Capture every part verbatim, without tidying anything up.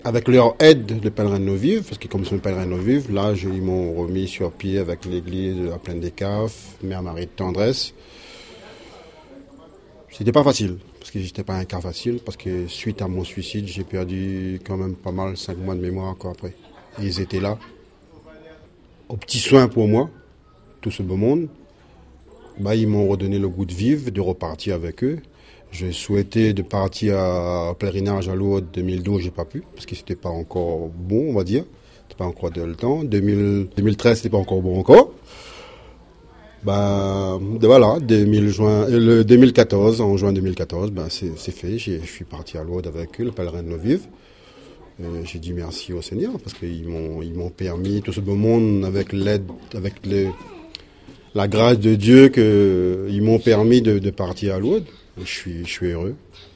Avec leur aide, les pèlerins de nos vives, parce que comme sont les pèlerins de nos vives, là, je, ils m'ont remis sur pied avec l'église à Plaine des Cafes, Mère Marie de Tendresse. C'était pas facile, parce que j'étais pas un cas facile, parce que suite à mon suicide, j'ai perdu quand même pas mal, cinq mois de mémoire encore après. Et ils étaient là, aux petits soins pour moi, tout ce beau monde. Bah, ils m'ont redonné le goût de vivre, de repartir avec eux. J'ai souhaité de partir à pèlerinage à Lourdes deux mille douze, j'ai pas pu, parce que c'était pas encore bon, on va dire. C'était pas encore de le temps. deux mille, deux mille treize, c'était pas encore bon encore. Bah, voilà, deux mille juin, le deux mille quatorze, en juin deux mille quatorze, ben c'est, c'est fait. J'ai, je suis parti à Lourdes avec eux, le pèlerin de nos vives. Euh, j'ai dit merci au Seigneur, parce qu'ils m'ont, ils m'ont permis, tout ce beau monde, avec l'aide, avec les, la grâce de Dieu, que, ils m'ont permis de, de partir à Lourdes. Je suis, je suis heureux.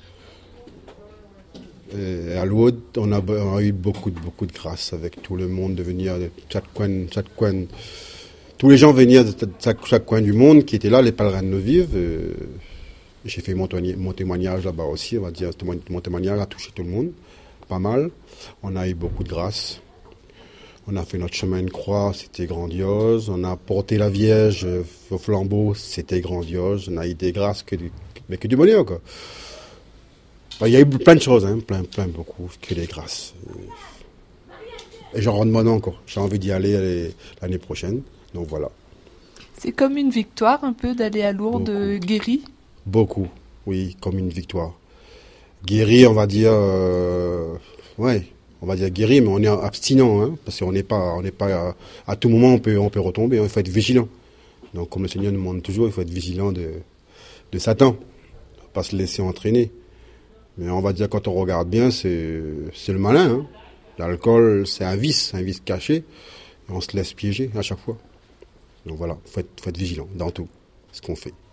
Et à Lourdes, on a, on a eu beaucoup, de, beaucoup de grâce avec tout le monde de venir de chaque coin, chaque coin. Tous les gens venaient de chaque, chaque coin du monde qui étaient là, les pèlerins de nos vives. Euh, j'ai fait mon, mon témoignage là-bas aussi, on va dire. Mon témoignage a touché tout le monde, pas mal. On a eu beaucoup de grâce. On a fait notre chemin de croix, c'était grandiose. On a porté la Vierge au flambeau, c'était grandiose. On a eu des grâces que du, mais que du bonheur, quoi. Il y a eu plein de choses, hein, plein, plein, beaucoup, que des grâces. Et j'en redemande encore. J'ai envie d'y aller l'année prochaine. Donc voilà. C'est comme une victoire un peu d'aller à Lourdes beaucoup. guéri. Beaucoup, oui, comme une victoire. Guéri, on va dire, euh, ouais, on va dire guéri, mais on est abstinent, hein, parce qu'on n'est pas, on n'est pas à, à tout moment on peut, on peut retomber. Il faut être vigilant. Donc comme le Seigneur nous demande toujours, il faut être vigilant de, de Satan, faut pas se laisser entraîner. Mais on va dire quand on regarde bien, c'est, c'est le malin. Hein. L'alcool, c'est un vice, un vice caché, et on se laisse piéger à chaque fois. Donc voilà, il faut être, faut être vigilant dans tout ce qu'on fait.